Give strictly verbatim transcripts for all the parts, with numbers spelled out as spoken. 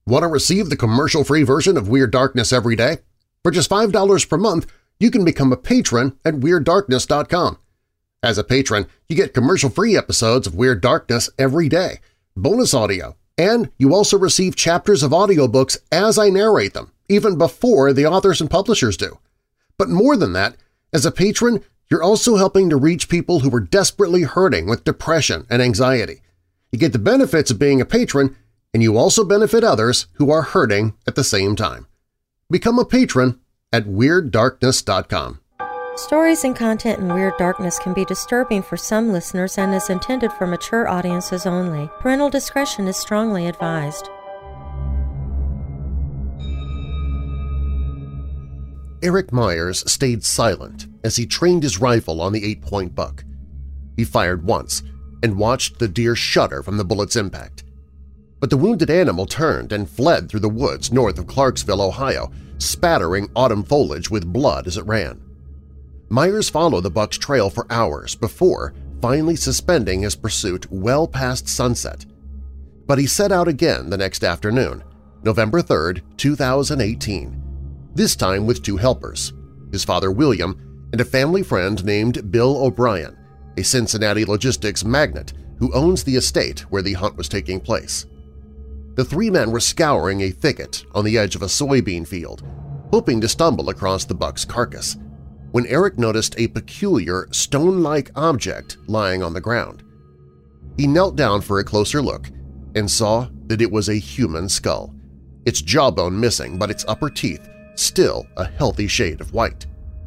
Want to receive the commercial-free version of Weird Darkness every day? For just five dollars per month, you can become a patron at Weird Darkness dot com. As a patron, you get commercial-free episodes of Weird Darkness every day, bonus audio, and you also receive chapters of audiobooks as I narrate them, even before the authors and publishers do. But more than that, as a patron, you're also helping to reach people who are desperately hurting with depression and anxiety. You get the benefits of being a patron, and you also benefit others who are hurting at the same time. Become a patron at Weird Darkness dot com. Stories and content in Weird Darkness can be disturbing for some listeners and is intended for mature audiences only. Parental discretion is strongly advised. Eric Myers stayed silent as he trained his rifle on the eight-point buck. He fired once and watched the deer shudder from the bullet's impact. But the wounded animal turned and fled through the woods north of Clarksville, Ohio, spattering autumn foliage with blood as it ran. Myers followed the buck's trail for hours before finally suspending his pursuit well past sunset. But he set out again the next afternoon, November third, two thousand eighteen, this time with two helpers, his father William and a family friend named Bill O'Brien, a Cincinnati logistics magnate who owns the estate where the hunt was taking place. The three men were scouring a thicket on the edge of a soybean field, hoping to stumble across the buck's carcass, when Eric noticed a peculiar stone-like object lying on the ground. He knelt down for a closer look and saw that it was a human skull, its jawbone missing but its upper teeth still a healthy shade of white.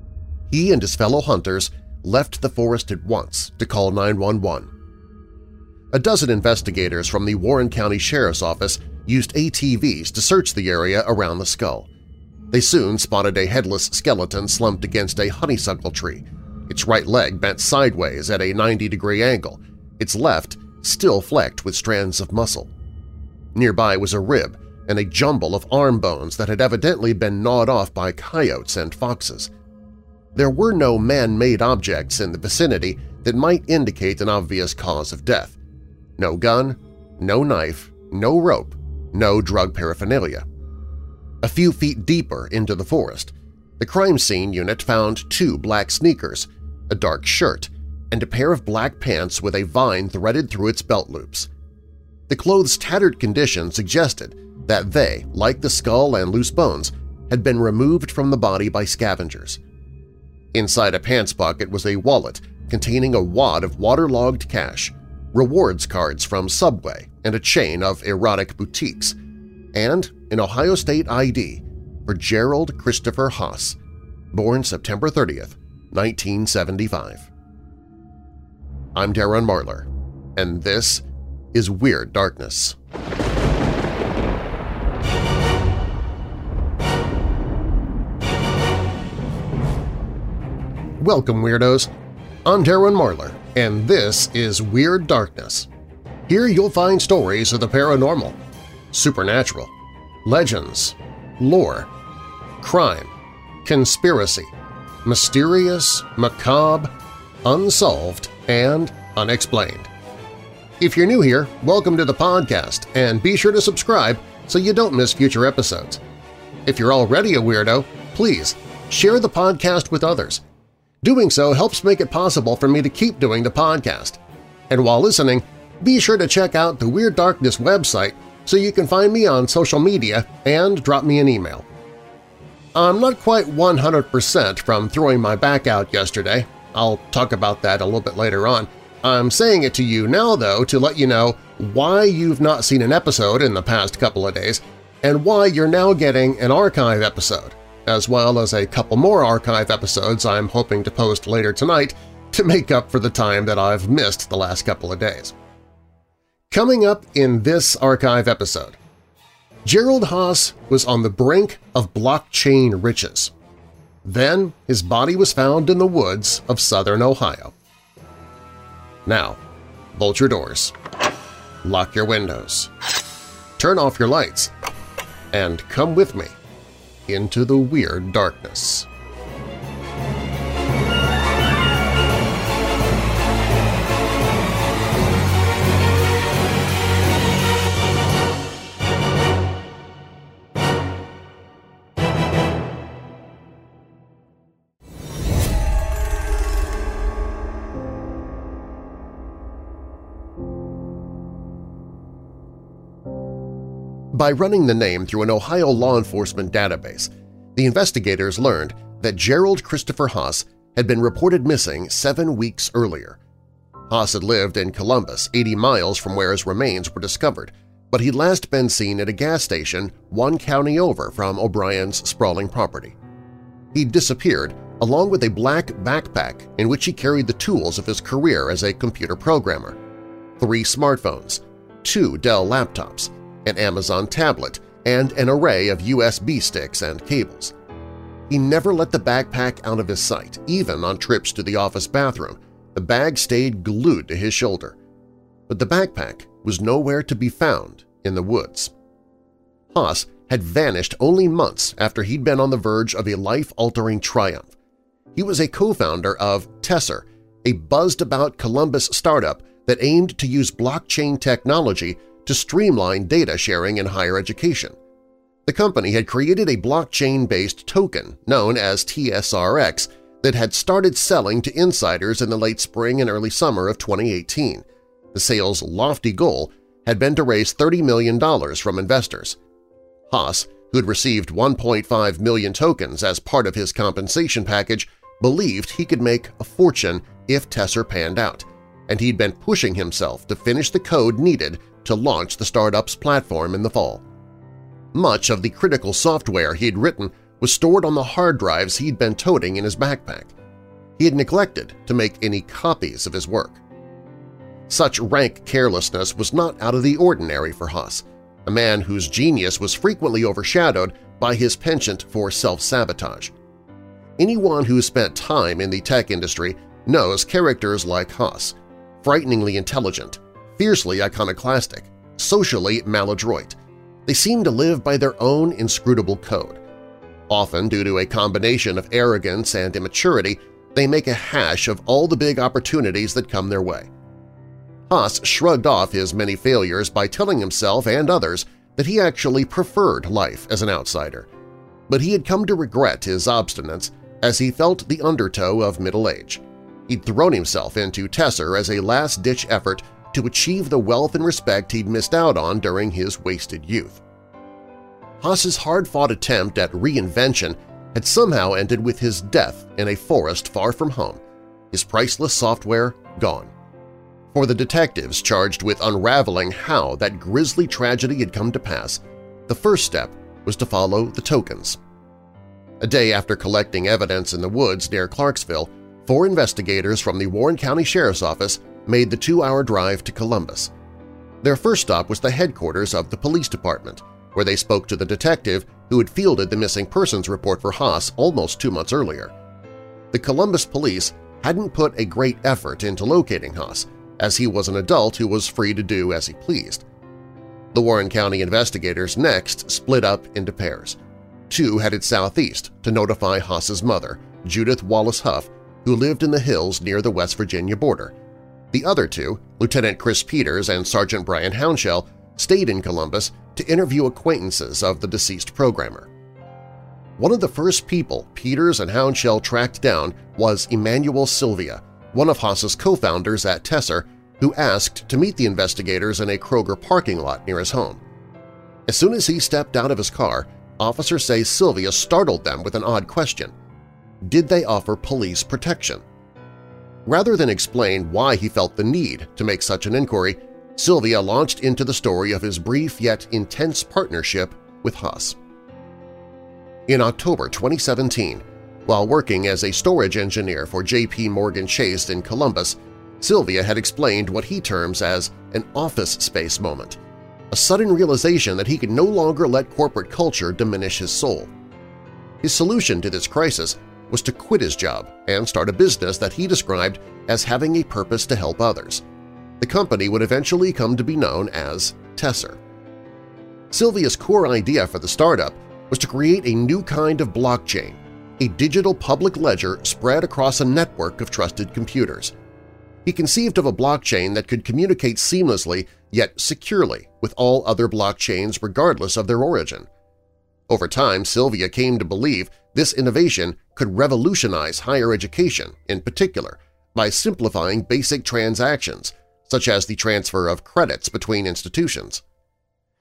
He and his fellow hunters left the forest at once to call nine one one. A dozen investigators from the Warren County Sheriff's Office used A T Vs to search the area around the skull. They soon spotted a headless skeleton slumped against a honeysuckle tree, its right leg bent sideways at a ninety degree angle, its left still flecked with strands of muscle. Nearby was a rib and a jumble of arm bones that had evidently been gnawed off by coyotes and foxes. There were no man-made objects in the vicinity that might indicate an obvious cause of death. No gun, no knife, no rope, no drug paraphernalia. A few feet deeper into the forest, the crime scene unit found two black sneakers, a dark shirt, and a pair of black pants with a vine threaded through its belt loops. The clothes' tattered condition suggested that they, like the skull and loose bones, had been removed from the body by scavengers. Inside a pants pocket was a wallet containing a wad of waterlogged cash, rewards cards from Subway, and a chain of erotic boutiques, and an Ohio State I D for Gerald Christopher Haas, born September thirtieth, nineteen seventy-five. I'm Darren Marlar, and this is Weird Darkness. Welcome, Weirdos! I'm Darren Marlar, and this is Weird Darkness. Here you'll find stories of the paranormal, supernatural, legends, lore, crime, conspiracy, mysterious, macabre, unsolved, and unexplained. If you're new here, welcome to the podcast, and be sure to subscribe so you don't miss future episodes. If you're already a weirdo, please share the podcast with others. Doing so helps make it possible for me to keep doing the podcast. And while listening, be sure to check out the Weird Darkness website so you can find me on social media and drop me an email. I'm not quite one hundred percent from throwing my back out yesterday. I'll talk about that a little bit later on. I'm saying it to you now, though, to let you know why you've not seen an episode in the past couple of days and why you're now getting an archive episode, as well as a couple more archive episodes I'm hoping to post later tonight to make up for the time that I've missed the last couple of days. Coming up in this archive episode, Gerald Haas was on the brink of blockchain riches. Then his body was found in the woods of southern Ohio. Now, bolt your doors, lock your windows, turn off your lights, and come with me into the Weird Darkness. By running the name through an Ohio law enforcement database, the investigators learned that Gerald Christopher Haas had been reported missing seven weeks earlier. Haas had lived in Columbus, eighty miles from where his remains were discovered, but he'd last been seen at a gas station one county over from O'Brien's sprawling property. He'd disappeared along with a black backpack in which he carried the tools of his career as a computer programmer, three smartphones, two Dell laptops, an Amazon tablet, and an array of U S B sticks and cables. He never let the backpack out of his sight, even on trips to the office bathroom. The bag stayed glued to his shoulder. But the backpack was nowhere to be found in the woods. Haas had vanished only months after he'd been on the verge of a life-altering triumph. He was a co-founder of Tesser, a buzzed-about Columbus startup that aimed to use blockchain technology to streamline data sharing in higher education. The company had created a blockchain-based token known as T S R X that had started selling to insiders in the late spring and early summer of twenty eighteen. The sale's lofty goal had been to raise thirty million dollars from investors. Haas, who had received one point five million tokens as part of his compensation package, believed he could make a fortune if Tesser panned out, and he'd been pushing himself to finish the code needed to launch the startup's platform in the fall. Much of the critical software he had written was stored on the hard drives he'd been toting in his backpack. He had neglected to make any copies of his work. Such rank carelessness was not out of the ordinary for Haas, a man whose genius was frequently overshadowed by his penchant for self-sabotage. Anyone who spent time in the tech industry knows characters like Haas, frighteningly intelligent, fiercely iconoclastic, socially maladroit. They seem to live by their own inscrutable code. Often, due to a combination of arrogance and immaturity, they make a hash of all the big opportunities that come their way. Haas shrugged off his many failures by telling himself and others that he actually preferred life as an outsider, but he had come to regret his obstinance as he felt the undertow of middle age. He'd thrown himself into Tesser as a last-ditch effort to achieve the wealth and respect he'd missed out on during his wasted youth. Haas's hard-fought attempt at reinvention had somehow ended with his death in a forest far from home, his priceless software gone. For the detectives charged with unraveling how that grisly tragedy had come to pass, the first step was to follow the tokens. A day after collecting evidence in the woods near Clarksville, four investigators from the Warren County Sheriff's Office made the two-hour drive to Columbus. Their first stop was the headquarters of the police department, where they spoke to the detective who had fielded the missing persons report for Haas almost two months earlier. The Columbus police hadn't put a great effort into locating Haas, as he was an adult who was free to do as he pleased. The Warren County investigators next split up into pairs. Two headed southeast to notify Haas's mother, Judith Wallace Huff, who lived in the hills near the West Virginia border. The other two, Lieutenant Chris Peters and Sergeant Brian Hounshell, stayed in Columbus to interview acquaintances of the deceased programmer. One of the first people Peters and Hounshell tracked down was Emmanuel Sylvia, one of Haas's co-founders at Tesser, who asked to meet the investigators in a Kroger parking lot near his home. As soon as he stepped out of his car, officers say Sylvia startled them with an odd question. Did they offer police protection? Rather than explain why he felt the need to make such an inquiry, Sylvia launched into the story of his brief yet intense partnership with Haas. In October twenty seventeen, while working as a storage engineer for J P Morgan Chase in Columbus, Sylvia had explained what he terms as an office space moment, a sudden realization that he could no longer let corporate culture diminish his soul. His solution to this crisis was to quit his job and start a business that he described as having a purpose to help others. The company would eventually come to be known as Tesser. Sylvia's core idea for the startup was to create a new kind of blockchain, a digital public ledger spread across a network of trusted computers. He conceived of a blockchain that could communicate seamlessly yet securely with all other blockchains regardless of their origin. Over time, Sylvia came to believe this innovation could revolutionize higher education in particular by simplifying basic transactions, such as the transfer of credits between institutions.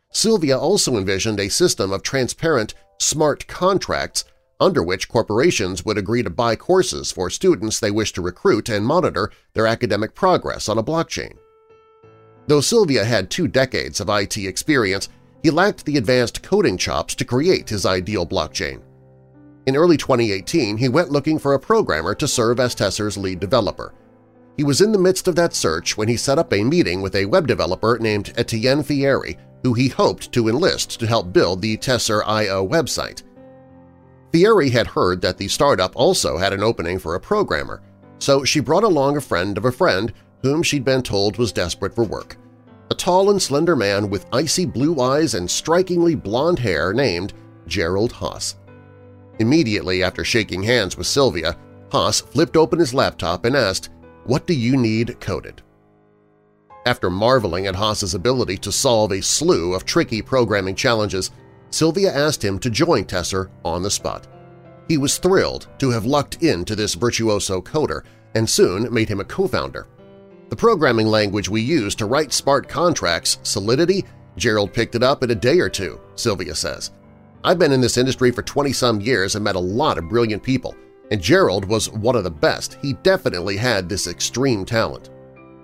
Sylvia also envisioned a system of transparent, smart contracts under which corporations would agree to buy courses for students they wish to recruit and monitor their academic progress on a blockchain. Though Sylvia had two decades of I T experience, he lacked the advanced coding chops to create his ideal blockchain. In early twenty eighteen, he went looking for a programmer to serve as Tesser's lead developer. He was in the midst of that search when he set up a meeting with a web developer named Etienne Fieri, who he hoped to enlist to help build the Tesser dot I O website. Fieri had heard that the startup also had an opening for a programmer, so she brought along a friend of a friend whom she'd been told was desperate for work, a tall and slender man with icy blue eyes and strikingly blonde hair named Gerald Haas. Immediately after shaking hands with Sylvia, Haas flipped open his laptop and asked, "What do you need coded?" After marveling at Haas's ability to solve a slew of tricky programming challenges, Sylvia asked him to join Tesser on the spot. He was thrilled to have lucked into this virtuoso coder and soon made him a co-founder. The programming language we use to write smart contracts, Solidity, Gerald picked it up in a day or two, Sylvia says. I've been in this industry for twenty-some years and met a lot of brilliant people, and Gerald was one of the best. He definitely had this extreme talent.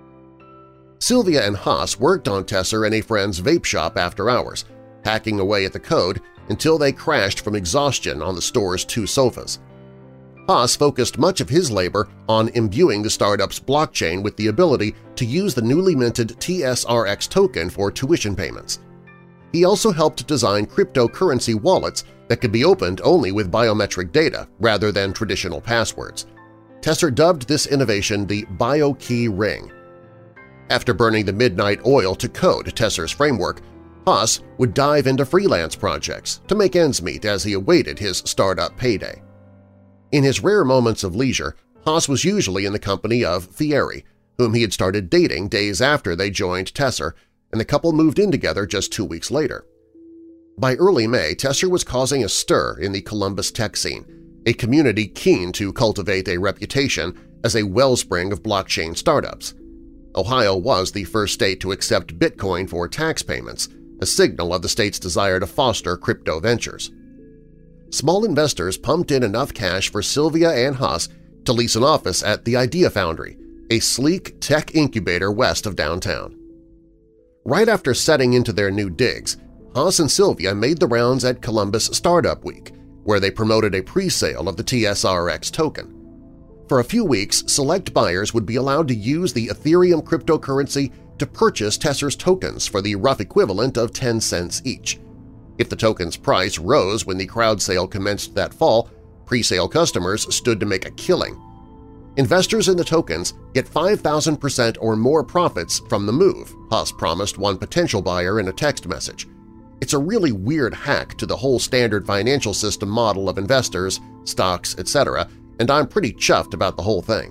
Sylvia and Haas worked on Tesser in a friend's vape shop after hours, hacking away at the code until they crashed from exhaustion on the store's two sofas. Haas focused much of his labor on imbuing the startup's blockchain with the ability to use the newly minted T S R X token for tuition payments. He also helped design cryptocurrency wallets that could be opened only with biometric data rather than traditional passwords. Tesser dubbed this innovation the BioKey Ring. After burning the midnight oil to code Tesser's framework, Haas would dive into freelance projects to make ends meet as he awaited his startup payday. In his rare moments of leisure, Haas was usually in the company of Fieri, whom he had started dating days after they joined Tesser, and the couple moved in together just two weeks later. By early May, Tesser was causing a stir in the Columbus tech scene, a community keen to cultivate a reputation as a wellspring of blockchain startups. Ohio was the first state to accept Bitcoin for tax payments, a signal of the state's desire to foster crypto ventures. Small investors pumped in enough cash for Sylvia and Haas to lease an office at the Idea Foundry, a sleek tech incubator west of downtown. Right after setting into their new digs, Haas and Sylvia made the rounds at Columbus Startup Week, where they promoted a pre-sale of the T S R X token. For a few weeks, select buyers would be allowed to use the Ethereum cryptocurrency to purchase Tesser's tokens for the rough equivalent of ten cents each. If the token's price rose when the crowd sale commenced that fall, pre-sale customers stood to make a killing. Investors in the tokens get five thousand percent or more profits from the move, Haas promised one potential buyer in a text message. It's a really weird hack to the whole standard financial system model of investors, stocks, et cetera, and I'm pretty chuffed about the whole thing.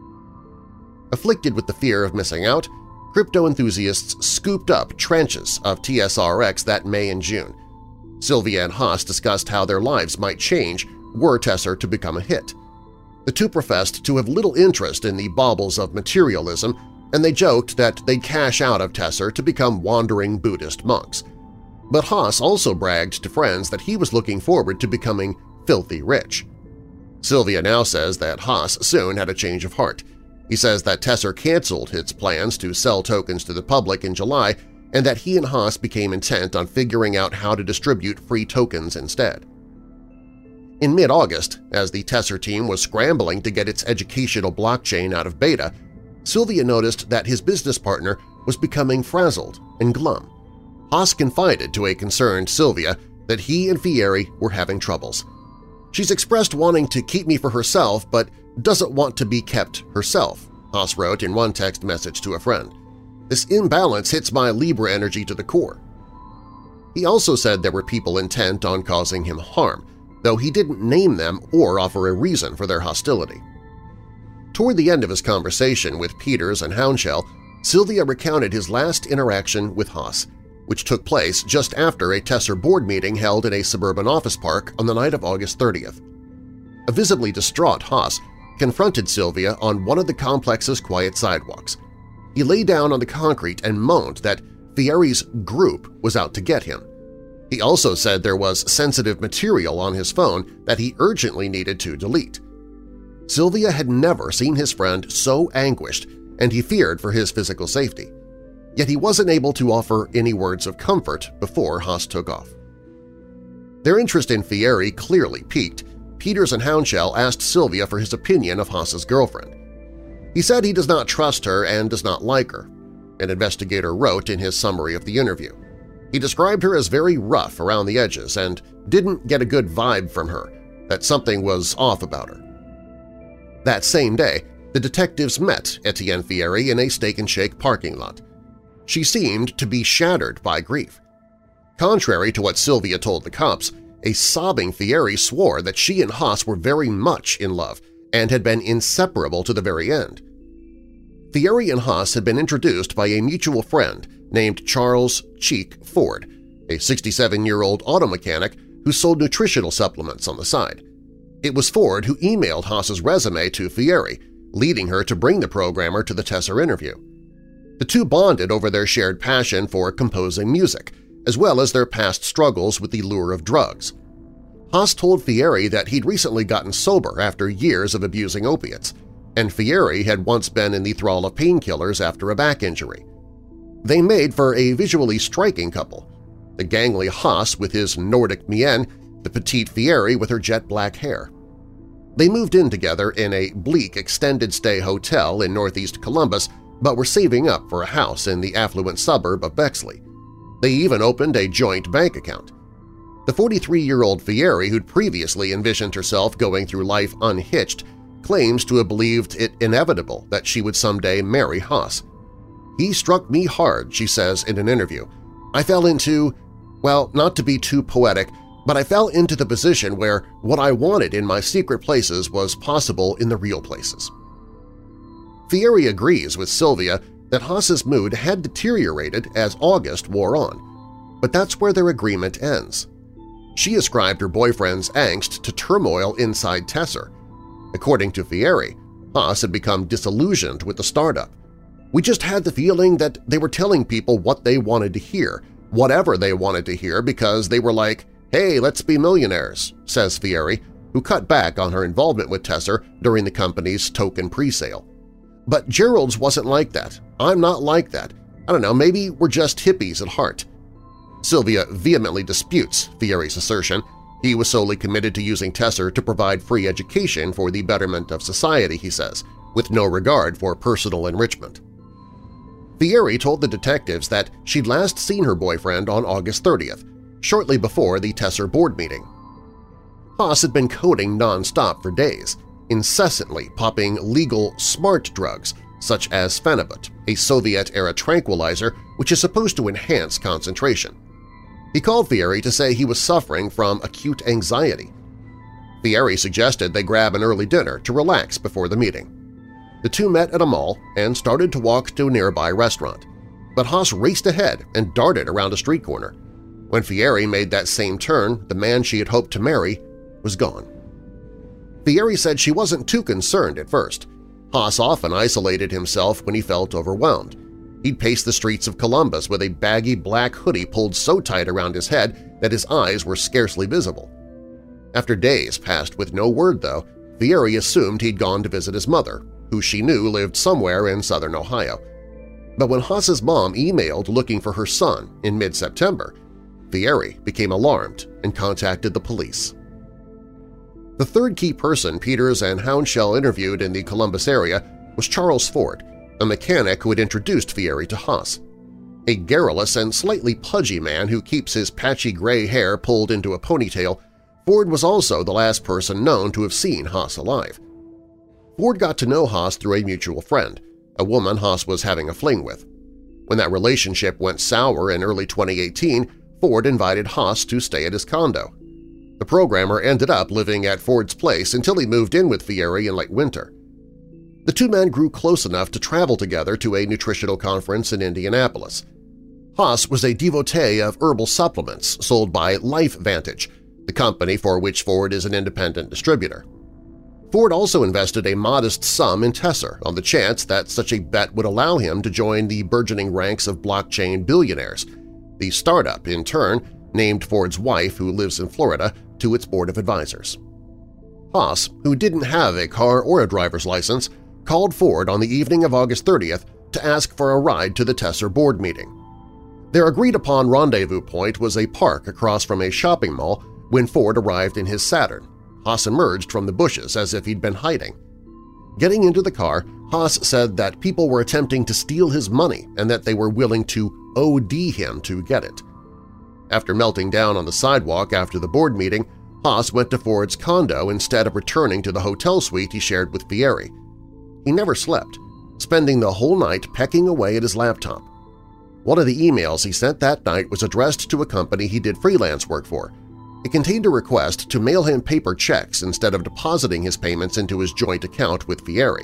Afflicted with the fear of missing out, crypto enthusiasts scooped up trenches of T S R X that May and June. Sylvia and Haas discussed how their lives might change were Tesser to become a hit. The two professed to have little interest in the baubles of materialism, and they joked that they'd cash out of Tesser to become wandering Buddhist monks. But Haas also bragged to friends that he was looking forward to becoming filthy rich. Sylvia now says that Haas soon had a change of heart. He says that Tesser canceled its plans to sell tokens to the public in July and that he and Haas became intent on figuring out how to distribute free tokens instead. In mid-August, as the Tesser team was scrambling to get its educational blockchain out of beta, Sylvia noticed that his business partner was becoming frazzled and glum. Haas confided to a concerned Sylvia that he and Fieri were having troubles. "She's expressed wanting to keep me for herself but doesn't want to be kept herself," Haas wrote in one text message to a friend. "This imbalance hits my Libra energy to the core." He also said there were people intent on causing him harm, though he didn't name them or offer a reason for their hostility. Toward the end of his conversation with Peters and Hounshell, Sylvia recounted his last interaction with Haas, which took place just after a Tesser board meeting held in a suburban office park on the night of August thirtieth. A visibly distraught Haas confronted Sylvia on one of the complex's quiet sidewalks. He lay down on the concrete and moaned that Fieri's group was out to get him. He also said there was sensitive material on his phone that he urgently needed to delete. Sylvia had never seen his friend so anguished, and he feared for his physical safety. Yet he wasn't able to offer any words of comfort before Haas took off. Their interest in Fieri clearly piqued. Peters and Hounshell asked Sylvia for his opinion of Haas's girlfriend. He said he does not trust her and does not like her, an investigator wrote in his summary of the interview. He described her as very rough around the edges and didn't get a good vibe from her, that something was off about her. That same day, the detectives met Etienne Fieri in a Steak and Shake parking lot. She seemed to be shattered by grief. Contrary to what Sylvia told the cops, a sobbing Fieri swore that she and Haas were very much in love and had been inseparable to the very end. Fieri and Haas had been introduced by a mutual friend named Charles Cheek Ford, a sixty-seven-year-old auto mechanic who sold nutritional supplements on the side. It was Ford who emailed Haas's resume to Fieri, leading her to bring the programmer to the Tesser interview. The two bonded over their shared passion for composing music, as well as their past struggles with the lure of drugs. Haas told Fieri that he'd recently gotten sober after years of abusing opiates, and Fieri had once been in the thrall of painkillers after a back injury. They made for a visually striking couple, the gangly Haas with his Nordic mien, the petite Fieri with her jet-black hair. They moved in together in a bleak extended-stay hotel in northeast Columbus, but were saving up for a house in the affluent suburb of Bexley. They even opened a joint bank account. The forty-three-year-old Fieri, who'd previously envisioned herself going through life unhitched, claims to have believed it inevitable that she would someday marry Haas. "He struck me hard," she says in an interview. "I fell into, well, not to be too poetic, but I fell into the position where what I wanted in my secret places was possible in the real places." Fieri agrees with Sylvia that Haas's mood had deteriorated as August wore on, but that's where their agreement ends. She ascribed her boyfriend's angst to turmoil inside Tesser. According to Fieri, Haas had become disillusioned with the startup. "We just had the feeling that they were telling people what they wanted to hear, whatever they wanted to hear because they were like, hey, let's be millionaires," says Fieri, who cut back on her involvement with Tesser during the company's token presale. "But Gerald's wasn't like that. I'm not like that. I don't know, maybe we're just hippies at heart." Sylvia vehemently disputes Fieri's assertion. He was solely committed to using Tesser to provide free education for the betterment of society, he says, with no regard for personal enrichment. Fieri told the detectives that she'd last seen her boyfriend on August thirtieth, shortly before the Tesser board meeting. Haas had been coding nonstop for days, incessantly popping legal smart drugs such as Phenibut, a Soviet-era tranquilizer which is supposed to enhance concentration. He called Fieri to say he was suffering from acute anxiety. Fieri suggested they grab an early dinner to relax before the meeting. The two met at a mall and started to walk to a nearby restaurant, but Haas raced ahead and darted around a street corner. When Fieri made that same turn, the man she had hoped to marry was gone. Fieri said she wasn't too concerned at first. Haas often isolated himself when he felt overwhelmed. He'd pace the streets of Columbus with a baggy black hoodie pulled so tight around his head that his eyes were scarcely visible. After days passed with no word, though, Fieri assumed he'd gone to visit his mother, who she knew lived somewhere in southern Ohio. But when Haas's mom emailed looking for her son in mid-September, Fieri became alarmed and contacted the police. The third key person Peters and Hounshell interviewed in the Columbus area was Charles Ford, a mechanic who had introduced Fieri to Haas. A garrulous and slightly pudgy man who keeps his patchy gray hair pulled into a ponytail, Ford was also the last person known to have seen Haas alive. Ford got to know Haas through a mutual friend, a woman Haas was having a fling with. When that relationship went sour in early twenty eighteen, Ford invited Haas to stay at his condo. The programmer ended up living at Ford's place until he moved in with Fieri in late winter. The two men grew close enough to travel together to a nutritional conference in Indianapolis. Haas was a devotee of herbal supplements sold by LifeVantage, the company for which Ford is an independent distributor. Ford also invested a modest sum in Tesser on the chance that such a bet would allow him to join the burgeoning ranks of blockchain billionaires. The startup, in turn, named Ford's wife, who lives in Florida, to its board of advisors. Haas, who didn't have a car or a driver's license, called Ford on the evening of August thirtieth to ask for a ride to the Tesser board meeting. Their agreed-upon rendezvous point was a park across from a shopping mall when Ford arrived in his Saturn. Haas emerged from the bushes as if he'd been hiding. Getting into the car, Haas said that people were attempting to steal his money and that they were willing to O D him to get it. After melting down on the sidewalk after the board meeting, Haas went to Ford's condo instead of returning to the hotel suite he shared with Fieri. He never slept, spending the whole night pecking away at his laptop. One of the emails he sent that night was addressed to a company he did freelance work for. It contained a request to mail him paper checks instead of depositing his payments into his joint account with Fieri.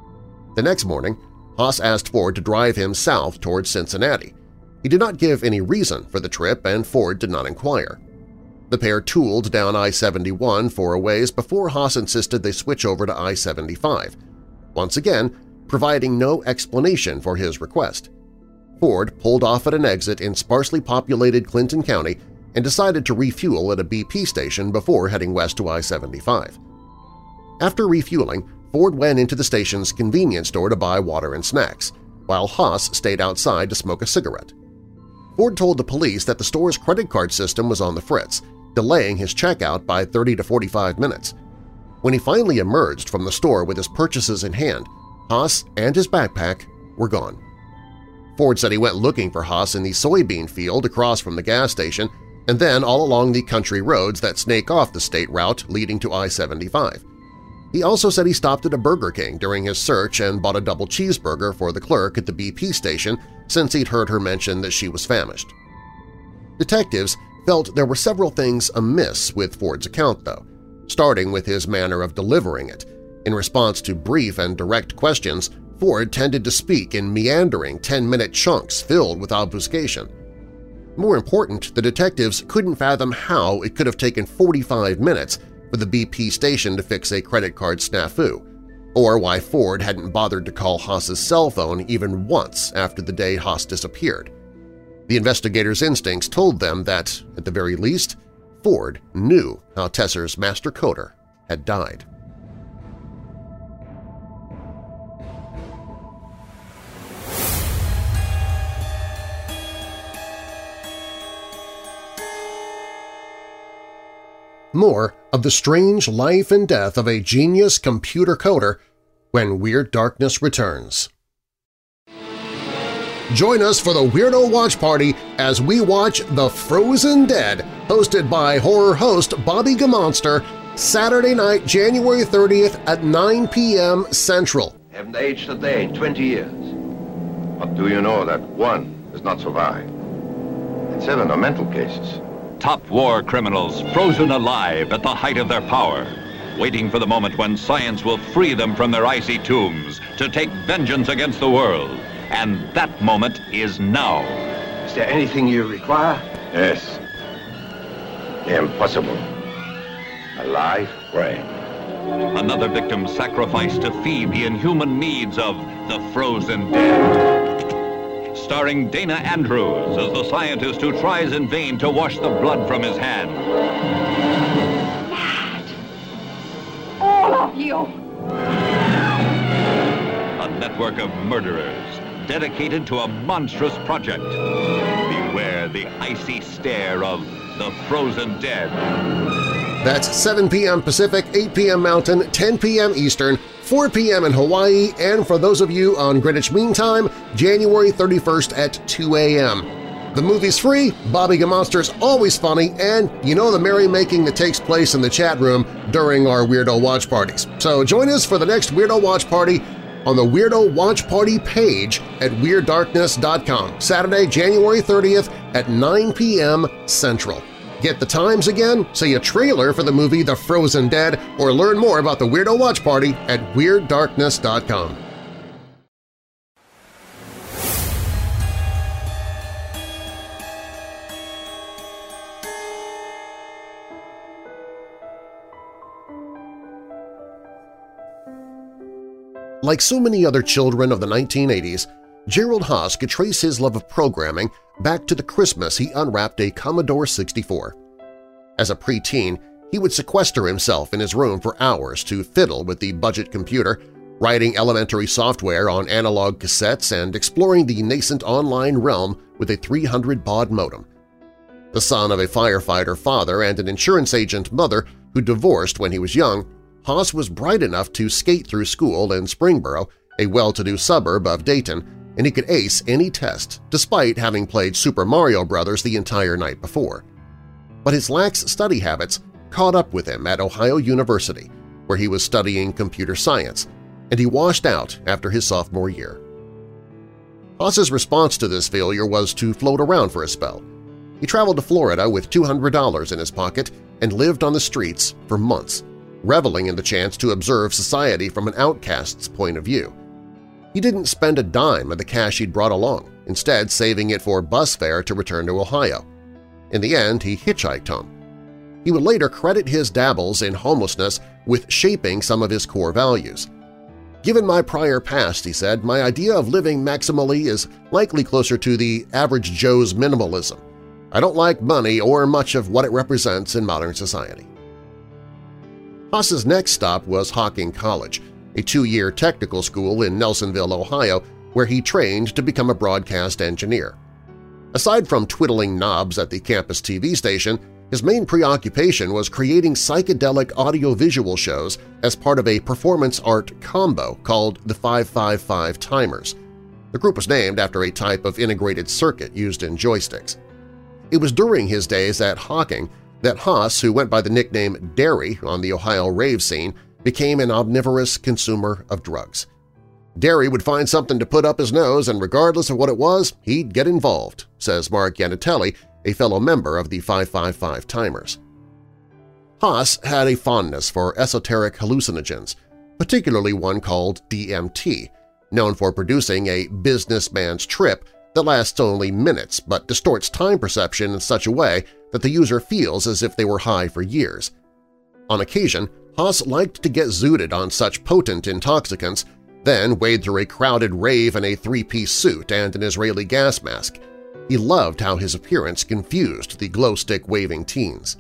The next morning, Haas asked Ford to drive him south towards Cincinnati. He did not give any reason for the trip, and Ford did not inquire. The pair tooled down I seventy-one for a ways before Haas insisted they switch over to I seventy-five, once again providing no explanation for his request. Ford pulled off at an exit in sparsely populated Clinton County and decided to refuel at a B P station before heading west to I seventy-five. After refueling, Ford went into the station's convenience store to buy water and snacks, while Haas stayed outside to smoke a cigarette. Ford told the police that the store's credit card system was on the fritz, delaying his checkout by thirty to forty-five minutes. When he finally emerged from the store with his purchases in hand, Haas and his backpack were gone. Ford said he went looking for Haas in the soybean field across from the gas station and then all along the country roads that snake off the state route leading to I seventy-five. He also said he stopped at a Burger King during his search and bought a double cheeseburger for the clerk at the B P station since he'd heard her mention that she was famished. Detectives felt there were several things amiss with Ford's account, though, starting with his manner of delivering it. In response to brief and direct questions, Ford tended to speak in meandering ten-minute chunks filled with obfuscation. More important, the detectives couldn't fathom how it could have taken forty-five minutes for the B P station to fix a credit card snafu, or why Ford hadn't bothered to call Haas's cell phone even once after the day Haas disappeared. The investigators' instincts told them that, at the very least, Ford knew how Tesser's master coder had died. More of the strange life and death of a genius computer coder when Weird Darkness returns. Join us for the Weirdo Watch Party as we watch The Frozen Dead, hosted by horror host Bobby Gamonster, Saturday night, January thirtieth at nine p m Central. Haven't aged a day in twenty years. But do you know that one has not survived? And seven are mental cases. Top war criminals frozen alive at the height of their power, waiting for the moment when science will free them from their icy tombs to take vengeance against the world. And that moment is now. Is there anything you require? Yes. The impossible. A live brain. Another victim sacrificed to feed the inhuman needs of the Frozen Dead. Starring Dana Andrews as the scientist who tries in vain to wash the blood from his hand. Mad! All of you! A network of murderers dedicated to a monstrous project. Beware the icy stare of the Frozen Dead. That's seven p m Pacific, eight p m Mountain, ten p m Eastern, four p m in Hawaii, and for those of you on Greenwich Mean Time, January thirty-first at two a m The movie's free, Bobby Gamonster's always funny, and you know the merrymaking that takes place in the chat room during our Weirdo Watch Parties. So join us for the next Weirdo Watch Party on the Weirdo Watch Party page at Weird Darkness dot com, Saturday, January thirtieth at nine p m Central. Get the times again, see a trailer for the movie The Frozen Dead, or learn more about the Weirdo Watch Party at Weird Darkness dot com. Like so many other children of the nineteen eighties, Gerald Haas could trace his love of programming back to the Christmas he unwrapped a Commodore sixty-four. As a preteen, he would sequester himself in his room for hours to fiddle with the budget computer, writing elementary software on analog cassettes and exploring the nascent online realm with a three hundred baud modem. The son of a firefighter father and an insurance agent mother who divorced when he was young, Haas was bright enough to skate through school in Springboro, a well-to-do suburb of Dayton, and he could ace any test despite having played Super Mario Brothers the entire night before. But his lax study habits caught up with him at Ohio University, where he was studying computer science, and he washed out after his sophomore year. Haas's response to this failure was to float around for a spell. He traveled to Florida with two hundred dollars in his pocket and lived on the streets for months, reveling in the chance to observe society from an outcast's point of view. He didn't spend a dime of the cash he'd brought along, instead saving it for bus fare to return to Ohio. In the end, he hitchhiked home. He would later credit his dabbles in homelessness with shaping some of his core values. "Given my prior past," he said, "my idea of living maximally is likely closer to the average Joe's minimalism. I don't like money or much of what it represents in modern society." Haas's next stop was Hocking College, a two-year technical school in Nelsonville, Ohio, where he trained to become a broadcast engineer. Aside from twiddling knobs at the campus T V station, his main preoccupation was creating psychedelic audiovisual shows as part of a performance art combo called the five five five Timers. The group was named after a type of integrated circuit used in joysticks. It was during his days at Hocking that Haas, who went by the nickname Derry on the Ohio rave scene, became an omnivorous consumer of drugs. Derry would find something to put up his nose, and regardless of what it was, he'd get involved, says Mark Yanitelli, a fellow member of the five five five Timers. Haas had a fondness for esoteric hallucinogens, particularly one called D M T, known for producing a businessman's trip that lasts only minutes but distorts time perception in such a way that the user feels as if they were high for years. On occasion, Haas liked to get zooted on such potent intoxicants, then wade through a crowded rave in a three-piece suit and an Israeli gas mask. He loved how his appearance confused the glow-stick-waving teens.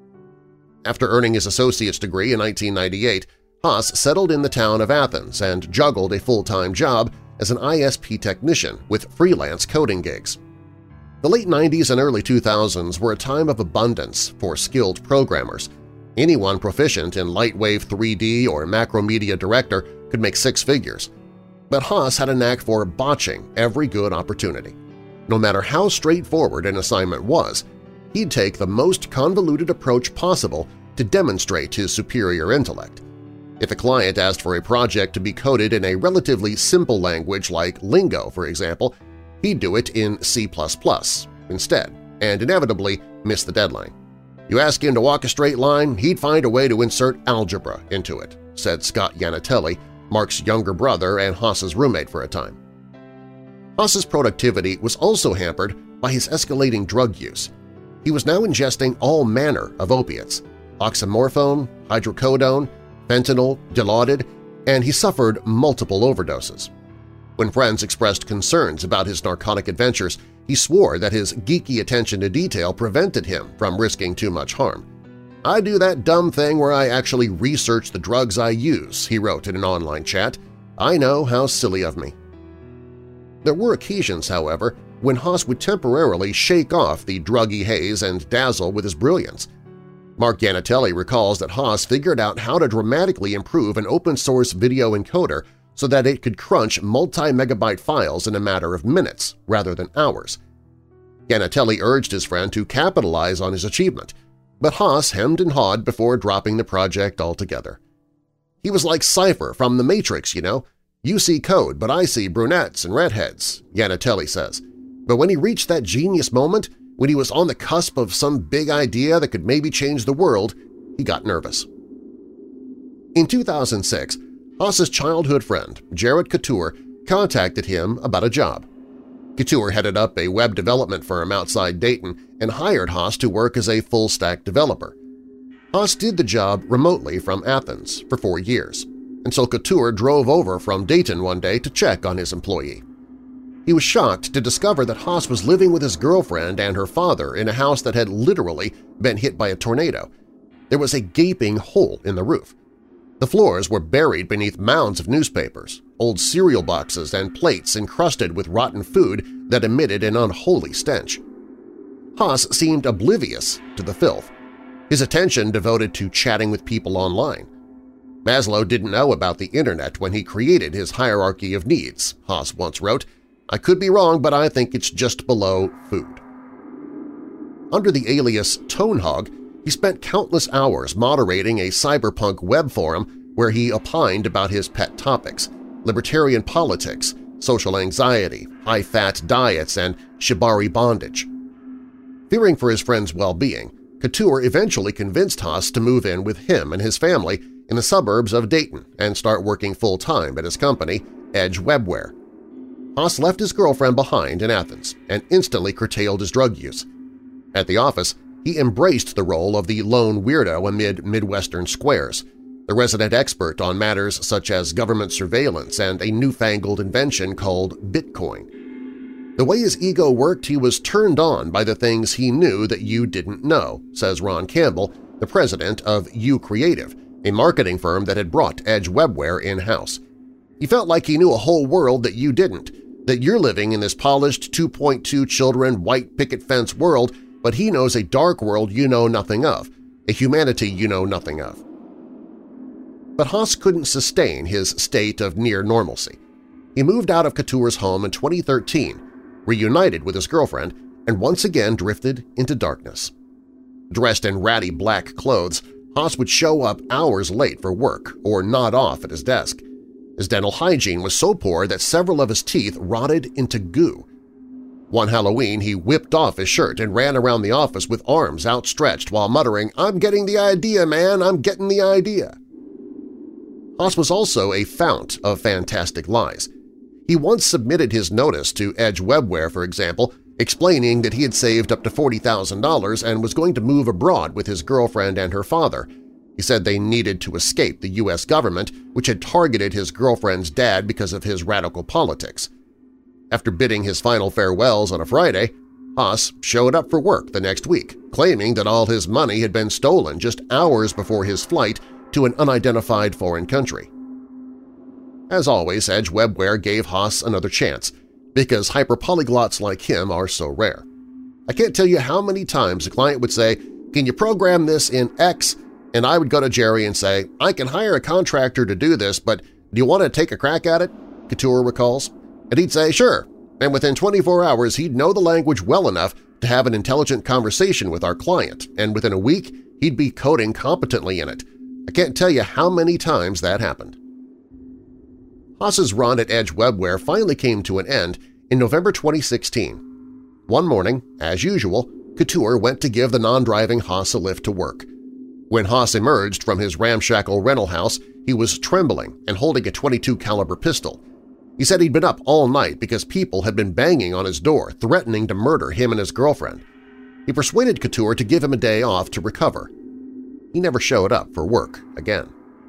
After earning his associate's degree in nineteen ninety-eight, Haas settled in the town of Athens and juggled a full-time job as an I S P technician with freelance coding gigs. The late nineties and early two thousands were a time of abundance for skilled programmers. Anyone proficient in Lightwave three D or Macromedia Director could make six figures. But Haas had a knack for botching every good opportunity. No matter how straightforward an assignment was, he'd take the most convoluted approach possible to demonstrate his superior intellect. If a client asked for a project to be coded in a relatively simple language like Lingo, for example, he'd do it in C plus plus instead and inevitably miss the deadline. You ask him to walk a straight line, he'd find a way to insert algebra into it, said Scott Yanitelli, Mark's younger brother and Haas's roommate for a time. Haas's productivity was also hampered by his escalating drug use. He was now ingesting all manner of opiates – oxymorphone, hydrocodone, fentanyl, Dilaudid, and he suffered multiple overdoses. When friends expressed concerns about his narcotic adventures, he swore that his geeky attention to detail prevented him from risking too much harm. "I do that dumb thing where I actually research the drugs I use," he wrote in an online chat. "I know, how silly of me." There were occasions, however, when Haas would temporarily shake off the druggy haze and dazzle with his brilliance. Mark Yanitelli recalls that Haas figured out how to dramatically improve an open-source video encoder so that it could crunch multi-megabyte files in a matter of minutes rather than hours. Yanitelli urged his friend to capitalize on his achievement, but Haas hemmed and hawed before dropping the project altogether. "He was like Cypher from The Matrix, you know. You see code, but I see brunettes and redheads," Yanitelli says. But when he reached that genius moment, when he was on the cusp of some big idea that could maybe change the world, he got nervous. In two thousand six, Haas's childhood friend, Jared Couture, contacted him about a job. Couture headed up a web development firm outside Dayton and hired Haas to work as a full-stack developer. Haas did the job remotely from Athens for four years. until Couture drove over from Dayton one day to check on his employee. He was shocked to discover that Haas was living with his girlfriend and her father in a house that had literally been hit by a tornado. There was a gaping hole in the roof. The floors were buried beneath mounds of newspapers, old cereal boxes, and plates encrusted with rotten food that emitted an unholy stench. Haas seemed oblivious to the filth, his attention devoted to chatting with people online. Maslow didn't know about the Internet when he created his hierarchy of needs, Haas once wrote. I could be wrong, but I think it's just below food. Under the alias Tonehog, he spent countless hours moderating a cyberpunk web forum where he opined about his pet topics – libertarian politics, social anxiety, high-fat diets, and shibari bondage. Fearing for his friend's well-being, Couture eventually convinced Haas to move in with him and his family in the suburbs of Dayton and start working full-time at his company, Edge Webware. Haas left his girlfriend behind in Athens and instantly curtailed his drug use. At the office, he embraced the role of the lone weirdo amid Midwestern squares, the resident expert on matters such as government surveillance and a newfangled invention called Bitcoin. The way his ego worked, he was turned on by the things he knew that you didn't know, says Ron Campbell, the president of U Creative, a marketing firm that had brought Edge Webware in-house. He felt like he knew a whole world that you didn't, that you're living in this polished two point two children white picket fence world, but he knows a dark world you know nothing of, a humanity you know nothing of. But Haas couldn't sustain his state of near normalcy. He moved out of Couture's home in twenty thirteen, reunited with his girlfriend, and once again drifted into darkness. Dressed in ratty black clothes, Haas would show up hours late for work or nod off at his desk. His dental hygiene was so poor that several of his teeth rotted into goo. One Halloween, he whipped off his shirt and ran around the office with arms outstretched while muttering, "I'm getting the idea, man! I'm getting the idea!" Haas was also a fount of fantastic lies. He once submitted his notice to Edge Webware, for example, explaining that he had saved up to forty thousand dollars and was going to move abroad with his girlfriend and her father. He said they needed to escape the U S government, which had targeted his girlfriend's dad because of his radical politics. After bidding his final farewells on a Friday, Haas showed up for work the next week, claiming that all his money had been stolen just hours before his flight to an unidentified foreign country. As always, Edge Webware gave Haas another chance, because hyperpolyglots like him are so rare. I can't tell you how many times a client would say, "Can you program this in X?" And I would go to Jerry and say, "I can hire a contractor to do this, but do you want to take a crack at it?" Couture recalls. And he'd say, "Sure." And within twenty-four hours, he'd know the language well enough to have an intelligent conversation with our client, and within a week, he'd be coding competently in it. I can't tell you how many times that happened. Haas's run at Edge Webware finally came to an end in November twenty sixteen. One morning, as usual, Couture went to give the non-driving Haas a lift to work. When Haas emerged from his ramshackle rental house, he was trembling and holding a twenty-two caliber pistol. He said he'd been up all night because people had been banging on his door, threatening to murder him and his girlfriend. He persuaded Couture to give him a day off to recover. He never showed up for work again.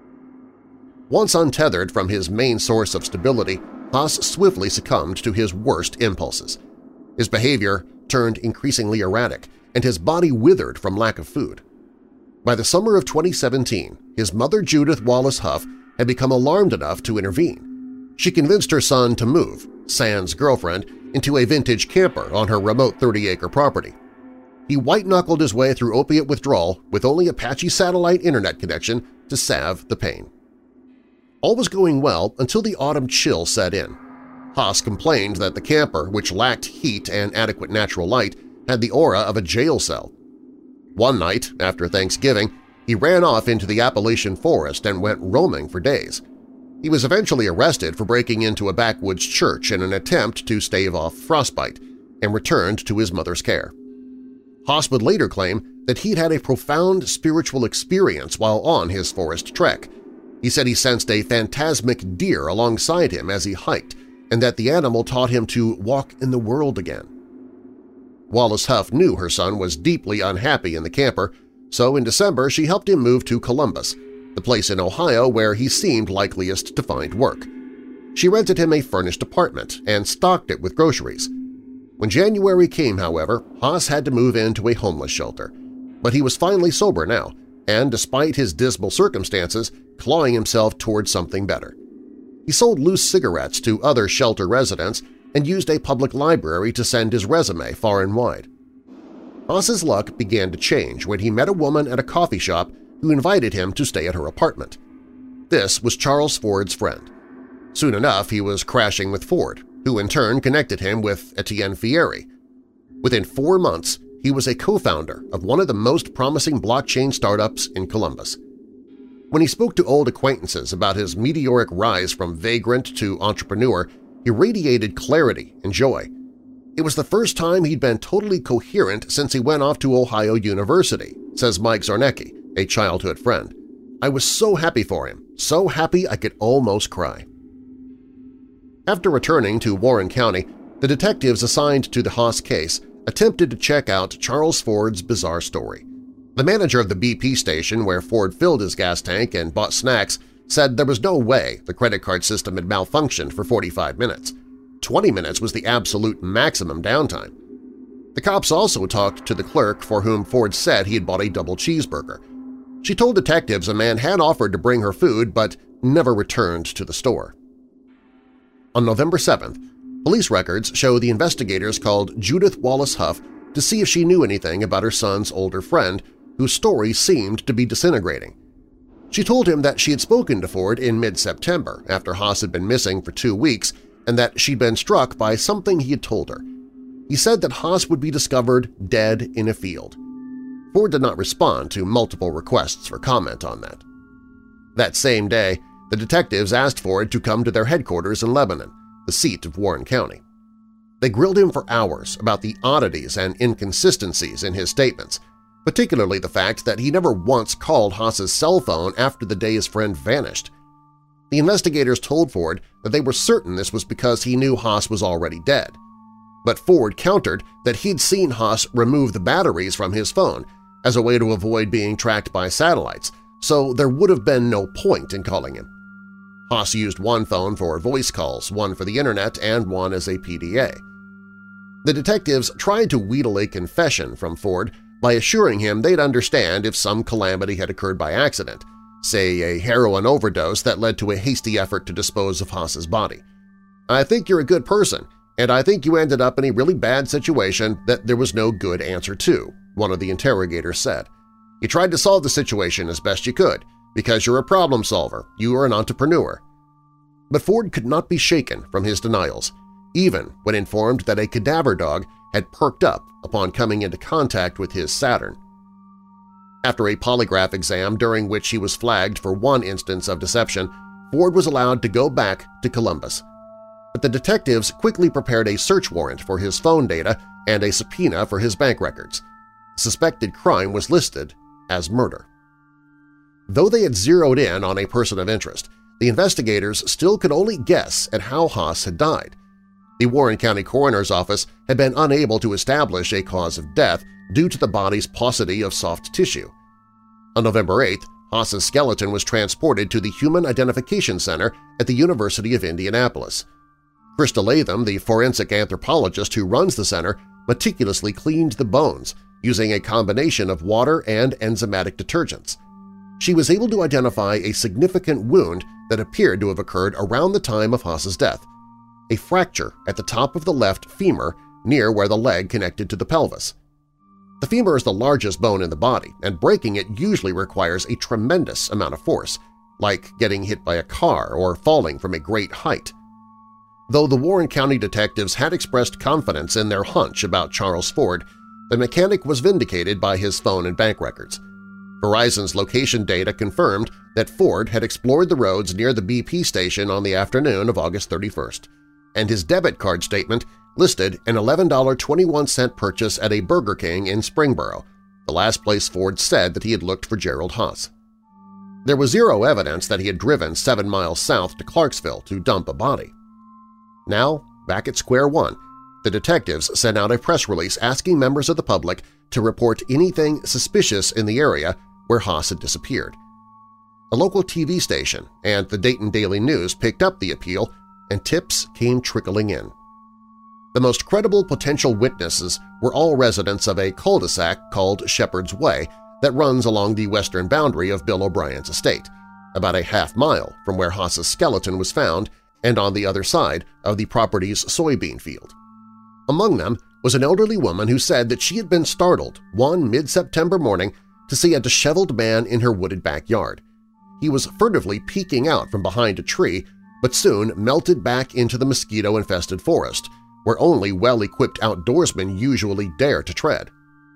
Once untethered from his main source of stability, Haas swiftly succumbed to his worst impulses. His behavior turned increasingly erratic, and his body withered from lack of food. By the summer of twenty seventeen, his mother Judith Wallace Huff had become alarmed enough to intervene. She convinced her son to move, Sans' girlfriend, into a vintage camper on her remote thirty-acre property. He white-knuckled his way through opiate withdrawal with only a patchy satellite internet connection to salve the pain. All was going well until the autumn chill set in. Haas complained that the camper, which lacked heat and adequate natural light, had the aura of a jail cell. One night, after Thanksgiving, he ran off into the Appalachian forest and went roaming for days. He was eventually arrested for breaking into a backwoods church in an attempt to stave off frostbite and returned to his mother's care. Haas would later claim that he'd had a profound spiritual experience while on his forest trek. He said he sensed a phantasmic deer alongside him as he hiked, and that the animal taught him to walk in the world again. Wallace Huff knew her son was deeply unhappy in the camper, so in December she helped him move to Columbus, the place in Ohio where he seemed likeliest to find work. She rented him a furnished apartment and stocked it with groceries. When January came, however, Haas had to move into a homeless shelter. But he was finally sober now, and despite his dismal circumstances, clawing himself towards something better. He sold loose cigarettes to other shelter residents and used a public library to send his resume far and wide. Haas's luck began to change when he met a woman at a coffee shop who invited him to stay at her apartment. This was Charles Ford's friend. Soon enough, he was crashing with Ford, who in turn connected him with Etienne Fieri. Within four months, he was a co-founder of one of the most promising blockchain startups in Columbus. When he spoke to old acquaintances about his meteoric rise from vagrant to entrepreneur, he radiated clarity and joy. It was the first time he'd been totally coherent since he went off to Ohio University, says Mike Zarnecki, a childhood friend. I was so happy for him, so happy I could almost cry. After returning to Warren County, the detectives assigned to the Haas case attempted to check out Charles Ford's bizarre story. The manager of the B P station where Ford filled his gas tank and bought snacks said there was no way the credit card system had malfunctioned for forty-five minutes. twenty minutes was the absolute maximum downtime. The cops also talked to the clerk for whom Ford said he had bought a double cheeseburger. She told detectives a man had offered to bring her food but never returned to the store. On November seventh, police records show the investigators called Judith Wallace Huff to see if she knew anything about her son's older friend, whose story seemed to be disintegrating. She told him that she had spoken to Ford in mid-September after Haas had been missing for two weeks and that she'd been struck by something he had told her. He said that Haas would be discovered dead in a field. Ford did not respond to multiple requests for comment on that. That same day, the detectives asked Ford to come to their headquarters in Lebanon, the seat of Warren County. They grilled him for hours about the oddities and inconsistencies in his statements, particularly the fact that he never once called Haas's cell phone after the day his friend vanished. The investigators told Ford that they were certain this was because he knew Haas was already dead. But Ford countered that he'd seen Haas remove the batteries from his phone as a way to avoid being tracked by satellites, so there would have been no point in calling him. Haas used one phone for voice calls, one for the internet, and one as a P D A. The detectives tried to wheedle a confession from Ford by assuring him they'd understand if some calamity had occurred by accident, say a heroin overdose that led to a hasty effort to dispose of Haas's body. I think you're a good person, and I think you ended up in a really bad situation that there was no good answer to, one of the interrogators said. You tried to solve the situation as best you could, because you're a problem solver, you are an entrepreneur. But Ford could not be shaken from his denials, even when informed that a cadaver dog had perked up upon coming into contact with his Saturn. After a polygraph exam during which he was flagged for one instance of deception, Ford was allowed to go back to Columbus. But the detectives quickly prepared a search warrant for his phone data and a subpoena for his bank records. The suspected crime was listed as murder. Though they had zeroed in on a person of interest, the investigators still could only guess at how Haas had died. The Warren County Coroner's Office had been unable to establish a cause of death due to the body's paucity of soft tissue. On November eighth, Haas's skeleton was transported to the Human Identification Center at the University of Indianapolis. Krista Latham, the forensic anthropologist who runs the center, meticulously cleaned the bones using a combination of water and enzymatic detergents. She was able to identify a significant wound that appeared to have occurred around the time of Haas's death, a fracture at the top of the left femur near where the leg connected to the pelvis. The femur is the largest bone in the body, and breaking it usually requires a tremendous amount of force, like getting hit by a car or falling from a great height. Though the Warren County detectives had expressed confidence in their hunch about Charles Ford, the mechanic was vindicated by his phone and bank records. Verizon's location data confirmed that Ford had explored the roads near the B P station on the afternoon of August thirty-first, and his debit card statement listed an eleven dollars and twenty-one cents purchase at a Burger King in Springboro, the last place Ford said that he had looked for Gerald Haas. There was zero evidence that he had driven seven miles south to Clarksville to dump a body. Now, back at square one, the detectives sent out a press release asking members of the public to report anything suspicious in the area where Haas had disappeared. A local T V station and the Dayton Daily News picked up the appeal, and tips came trickling in. The most credible potential witnesses were all residents of a cul-de-sac called Shepherd's Way that runs along the western boundary of Bill O'Brien's estate, about a half mile from where Haas's skeleton was found and on the other side of the property's soybean field. Among them was an elderly woman who said that she had been startled one mid-September morning to see a disheveled man in her wooded backyard. He was furtively peeking out from behind a tree, but soon melted back into the mosquito-infested forest, where only well-equipped outdoorsmen usually dare to tread.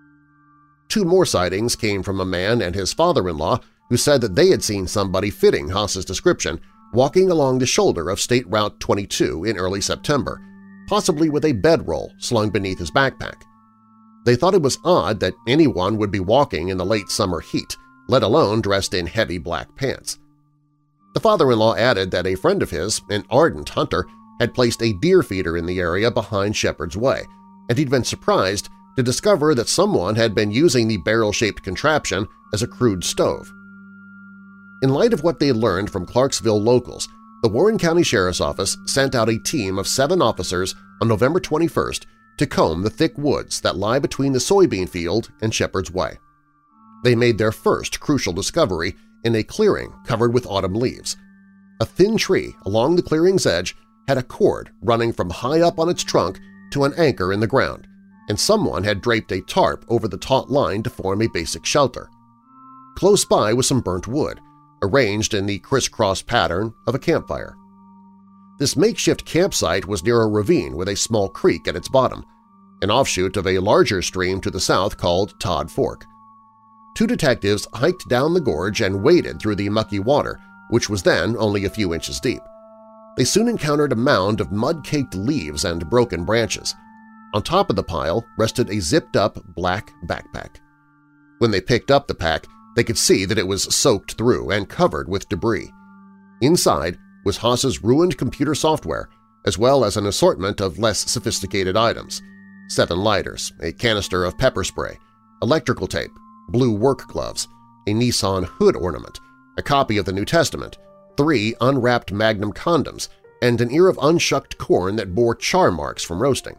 Two more sightings came from a man and his father-in-law who said that they had seen somebody fitting Haas's description walking along the shoulder of State Route twenty-two in early September, possibly with a bedroll slung beneath his backpack. They thought it was odd that anyone would be walking in the late summer heat, let alone dressed in heavy black pants. The father-in-law added that a friend of his, an ardent hunter, had placed a deer feeder in the area behind Shepherd's Way, and he'd been surprised to discover that someone had been using the barrel-shaped contraption as a crude stove. In light of what they had learned from Clarksville locals, the Warren County Sheriff's Office sent out a team of seven officers on November twenty-first to comb the thick woods that lie between the soybean field and Shepherd's Way. They made their first crucial discovery in a clearing covered with autumn leaves. A thin tree along the clearing's edge had a cord running from high up on its trunk to an anchor in the ground, and someone had draped a tarp over the taut line to form a basic shelter. Close by was some burnt wood, arranged in the crisscross pattern of a campfire. This makeshift campsite was near a ravine with a small creek at its bottom, an offshoot of a larger stream to the south called Todd Fork. Two detectives hiked down the gorge and waded through the mucky water, which was then only a few inches deep. They soon encountered a mound of mud-caked leaves and broken branches. On top of the pile rested a zipped-up black backpack. When they picked up the pack, they could see that it was soaked through and covered with debris. Inside was Haas's ruined computer software, as well as an assortment of less sophisticated items: seven lighters, a canister of pepper spray, electrical tape, blue work gloves, a Nissan hood ornament, a copy of the New Testament, three unwrapped Magnum condoms, and an ear of unshucked corn that bore char marks from roasting.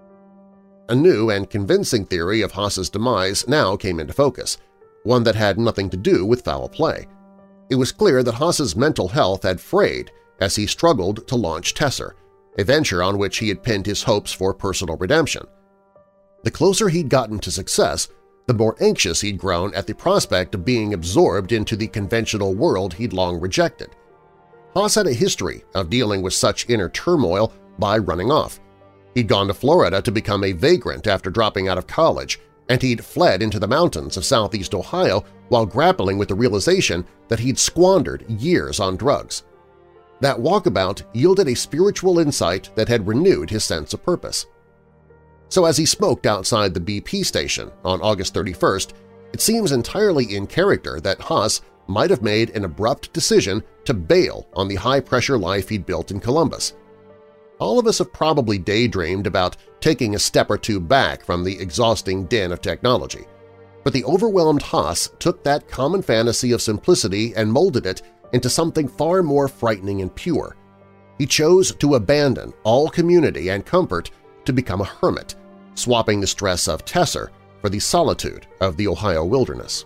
A new and convincing theory of Haas's demise now came into focus, one that had nothing to do with foul play. It was clear that Haas's mental health had frayed as he struggled to launch Tesser, a venture on which he had pinned his hopes for personal redemption. The closer he'd gotten to success, the more anxious he'd grown at the prospect of being absorbed into the conventional world he'd long rejected. Haas had a history of dealing with such inner turmoil by running off. He'd gone to Florida to become a vagrant after dropping out of college, and he'd fled into the mountains of southeast Ohio while grappling with the realization that he'd squandered years on drugs. That walkabout yielded a spiritual insight that had renewed his sense of purpose. So as he smoked outside the B P station on August thirty-first, it seems entirely in character that Haas might have made an abrupt decision to bail on the high-pressure life he'd built in Columbus. All of us have probably daydreamed about taking a step or two back from the exhausting din of technology, but the overwhelmed Haas took that common fantasy of simplicity and molded it into something far more frightening and pure. He chose to abandon all community and comfort to become a hermit, swapping the stress of Tesser for the solitude of the Ohio wilderness.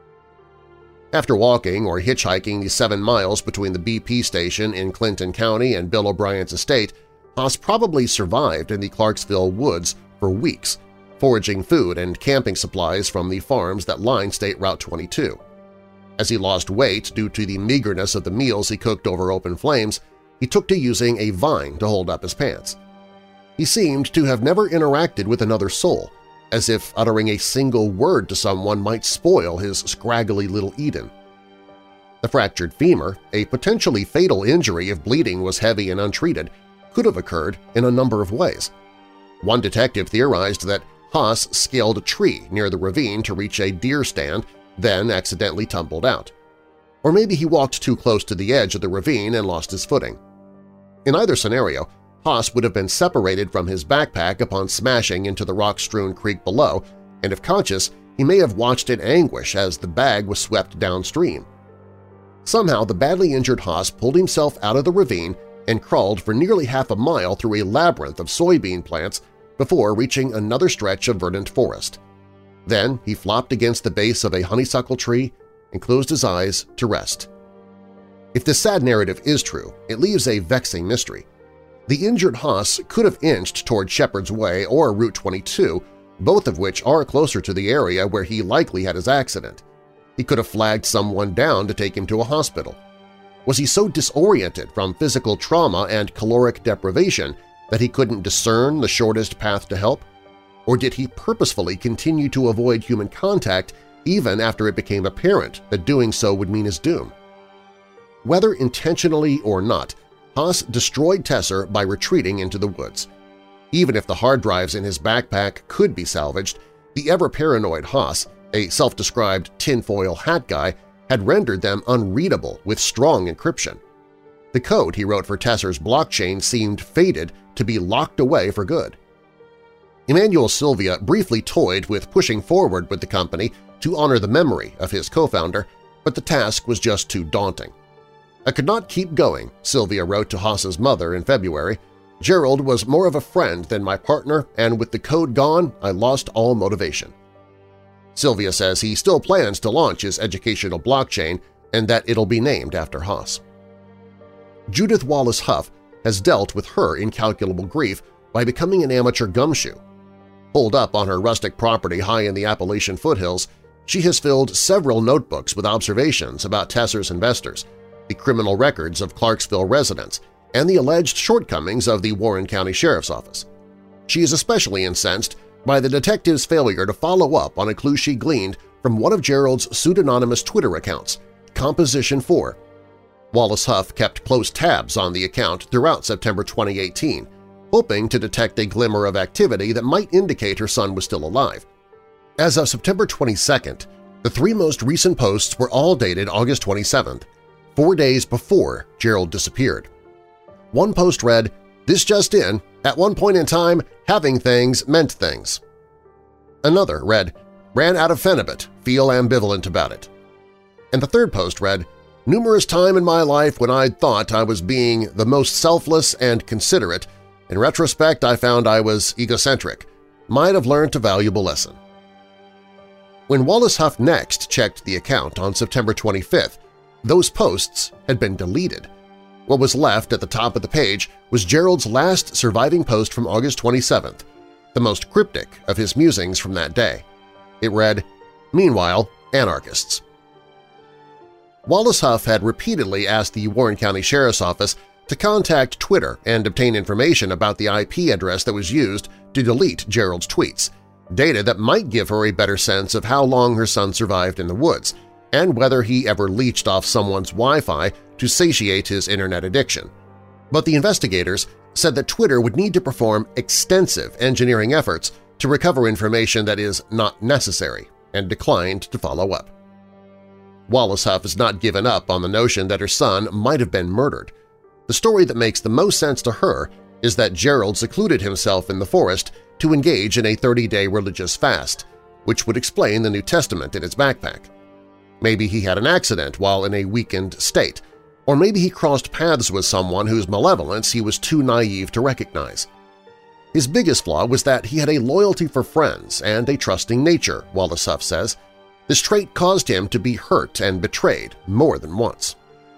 After walking or hitchhiking the seven miles between the B P station in Clinton County and Bill O'Brien's estate, Haas probably survived in the Clarksville woods for weeks, foraging food and camping supplies from the farms that line State Route twenty-two. As he lost weight due to the meagerness of the meals he cooked over open flames, he took to using a vine to hold up his pants. He seemed to have never interacted with another soul, as if uttering a single word to someone might spoil his scraggly little Eden. The fractured femur, a potentially fatal injury if bleeding was heavy and untreated, could have occurred in a number of ways. One detective theorized that Haas scaled a tree near the ravine to reach a deer stand, then accidentally tumbled out. Or maybe he walked too close to the edge of the ravine and lost his footing. In either scenario, Haas would have been separated from his backpack upon smashing into the rock-strewn creek below, and if conscious, he may have watched in anguish as the bag was swept downstream. Somehow the badly injured Haas pulled himself out of the ravine and crawled for nearly half a mile through a labyrinth of soybean plants before reaching another stretch of verdant forest. Then he flopped against the base of a honeysuckle tree and closed his eyes to rest. If this sad narrative is true, it leaves a vexing mystery. The injured Haas could have inched toward Shepherd's Way or Route twenty-two, both of which are closer to the area where he likely had his accident. He could have flagged someone down to take him to a hospital. Was he so disoriented from physical trauma and caloric deprivation that he couldn't discern the shortest path to help? Or did he purposefully continue to avoid human contact even after it became apparent that doing so would mean his doom? Whether intentionally or not, Haas destroyed Tesser by retreating into the woods. Even if the hard drives in his backpack could be salvaged, the ever-paranoid Haas, a self-described tinfoil hat guy, had rendered them unreadable with strong encryption. The code he wrote for Tesser's blockchain seemed fated to be locked away for good. Emmanuel Sylvia briefly toyed with pushing forward with the company to honor the memory of his co-founder, but the task was just too daunting. "I could not keep going," Sylvia wrote to Haas's mother in February. "Gerald was more of a friend than my partner, and with the code gone, I lost all motivation." Sylvia says he still plans to launch his educational blockchain and that it'll be named after Haas. Judith Wallace Huff has dealt with her incalculable grief by becoming an amateur gumshoe. Holed up on her rustic property high in the Appalachian foothills, she has filled several notebooks with observations about Tesser's investors, the criminal records of Clarksville residents, and the alleged shortcomings of the Warren County Sheriff's Office. She is especially incensed by the detective's failure to follow up on a clue she gleaned from one of Gerald's pseudonymous Twitter accounts, Composition four. Wallace Huff kept close tabs on the account throughout September twenty eighteen, hoping to detect a glimmer of activity that might indicate her son was still alive. As of September twenty-second, the three most recent posts were all dated August twenty-seventh, four days before Gerald disappeared. One post read, "This just in, at one point in time, having things meant things." Another read, "Ran out of Phenibut, feel ambivalent about it." And the third post read, "Numerous time in my life when I thought I was being the most selfless and considerate, in retrospect I found I was egocentric. Might have learned a valuable lesson." When Wallace Huff next checked the account on September twenty-fifth, those posts had been deleted. What was left at the top of the page was Gerald's last surviving post from August twenty-seventh, the most cryptic of his musings from that day. It read, "Meanwhile, anarchists." Wallace Huff had repeatedly asked the Warren County Sheriff's Office to contact Twitter and obtain information about the I P address that was used to delete Gerald's tweets, data that might give her a better sense of how long her son survived in the woods and whether he ever leached off someone's Wi-Fi to satiate his internet addiction. But the investigators said that Twitter would need to perform extensive engineering efforts to recover information that is not necessary and declined to follow up. Wallace Huff has not given up on the notion that her son might have been murdered. The story that makes the most sense to her is that Gerald secluded himself in the forest to engage in a thirty-day religious fast, which would explain the New Testament in his backpack. Maybe he had an accident while in a weakened state, or maybe he crossed paths with someone whose malevolence he was too naive to recognize. His biggest flaw was that he had a loyalty for friends and a trusting nature, Wallace Huff says. This trait caused him to be hurt and betrayed more than once.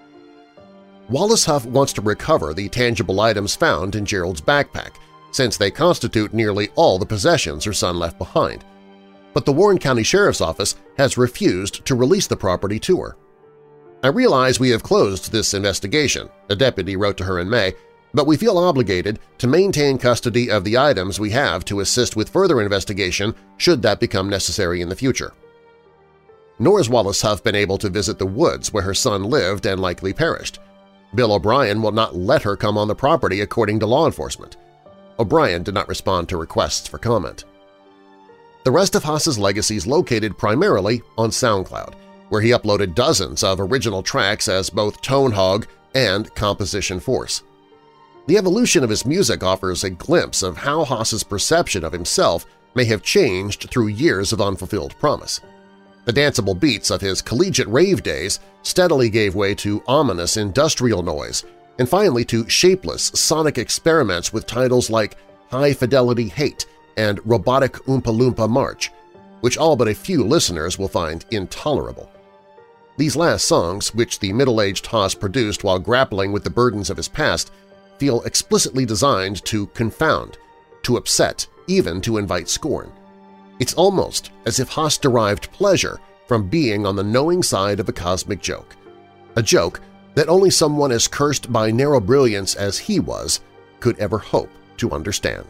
Wallace Huff wants to recover the tangible items found in Gerald's backpack, since they constitute nearly all the possessions her son left behind. But the Warren County Sheriff's Office has refused to release the property to her. "I realize we have closed this investigation," a deputy wrote to her in May, "but we feel obligated to maintain custody of the items we have to assist with further investigation should that become necessary in the future." Nor has Wallace Huff been able to visit the woods where her son lived and likely perished. Bill O'Brien will not let her come on the property according to law enforcement. O'Brien did not respond to requests for comment. The rest of Haas's legacy is located primarily on SoundCloud, where he uploaded dozens of original tracks as both Tone Hog and Composition Force. The evolution of his music offers a glimpse of how Haas's perception of himself may have changed through years of unfulfilled promise. The danceable beats of his collegiate rave days steadily gave way to ominous industrial noise, and finally to shapeless sonic experiments with titles like High Fidelity Hate and Robotic Oompa Loompa March, which all but a few listeners will find intolerable. These last songs, which the middle-aged Haas produced while grappling with the burdens of his past, feel explicitly designed to confound, to upset, even to invite scorn. It's almost as if Haas derived pleasure from being on the knowing side of a cosmic joke, a joke that only someone as cursed by narrow brilliance as he was could ever hope to understand.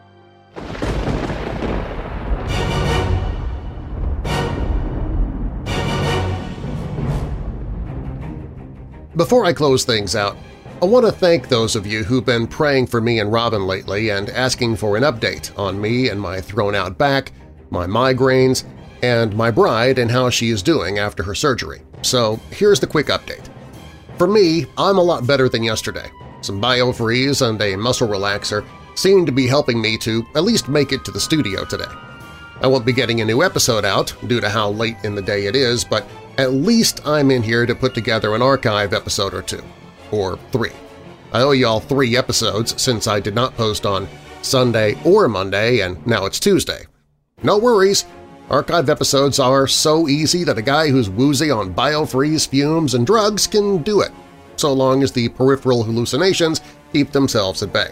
Before I close things out, I want to thank those of you who've been praying for me and Robin lately and asking for an update on me and my thrown-out back, my migraines, and my bride and how she is doing after her surgery. So here's the quick update. For me, I'm a lot better than yesterday. Some BioFreeze and a muscle relaxer seem to be helping me to at least make it to the studio today. I won't be getting a new episode out due to how late in the day it is, but at least I'm in here to put together an archive episode or two. Or three. I owe y'all three episodes since I did not post on Sunday or Monday, and now it's Tuesday. No worries, archive episodes are so easy that a guy who's woozy on BioFreeze fumes and drugs can do it, so long as the peripheral hallucinations keep themselves at bay.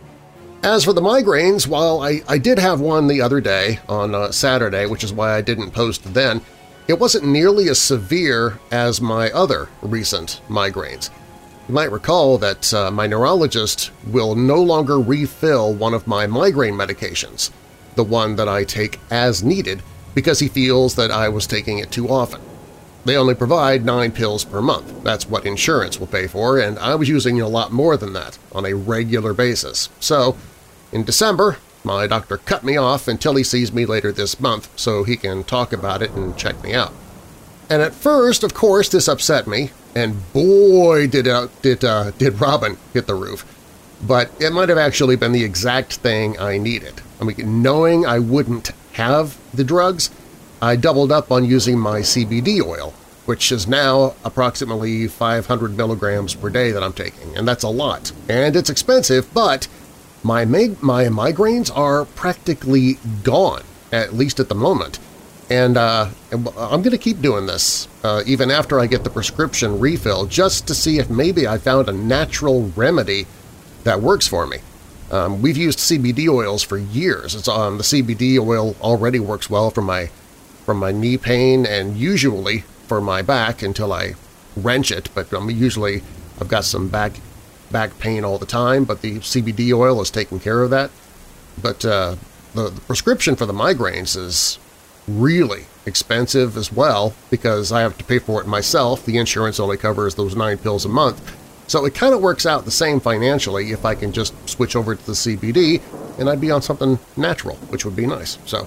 As for the migraines, while I, I did have one the other day on uh, Saturday, which is why I didn't post then, it wasn't nearly as severe as my other recent migraines. You might recall that uh, my neurologist will no longer refill one of my migraine medications, the one that I take as needed, because he feels that I was taking it too often. They only provide nine pills per month. That's what insurance will pay for, and I was using a lot more than that on a regular basis. So, in December, my doctor cut me off until he sees me later this month so he can talk about it and check me out. And at first, of course, this upset me, and boy did uh, did uh, did Robin hit the roof. But it might have actually been the exact thing I needed. I mean, knowing I wouldn't have the drugs, I doubled up on using my C B D oil, which is now approximately five hundred milligrams per day that I'm taking, and that's a lot. And it's expensive, but my, my migraines are practically gone, at least at the moment. And uh, I'm going to keep doing this, uh, even after I get the prescription refill, just to see if maybe I found a natural remedy that works for me. Um, we've used C B D oils for years. It's, um, the C B D oil already works well for my, for my knee pain and usually for my back until I wrench it, but um, usually I've got some back, back pain all the time, but the C B D oil is taking care of that. But uh, the, the prescription for the migraines is really expensive as well because I have to pay for it myself. The insurance only covers those nine pills a month. So it kind of works out the same financially if I can just switch over to the C B D and I'd be on something natural, which would be nice. So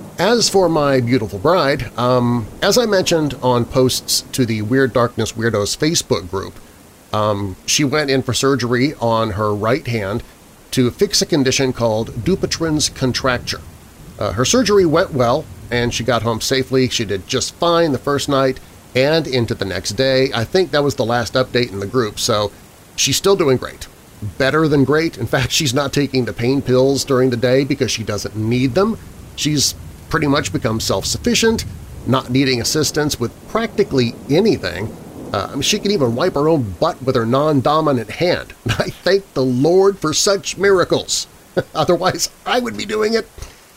as for my beautiful bride, um, as I mentioned on posts to the Weird Darkness Weirdos Facebook group, um, she went in for surgery on her right hand to fix a condition called Dupuytren's contracture. Uh, her surgery went well, and she got home safely. She did just fine the first night and into the next day. I think that was the last update in the group, so she's still doing great. Better than great. In fact, she's not taking the pain pills during the day because she doesn't need them. She's pretty much become self-sufficient, not needing assistance with practically anything. Uh, I mean, she can even wipe her own butt with her non-dominant hand. I thank the Lord for such miracles. Otherwise, I would be doing it.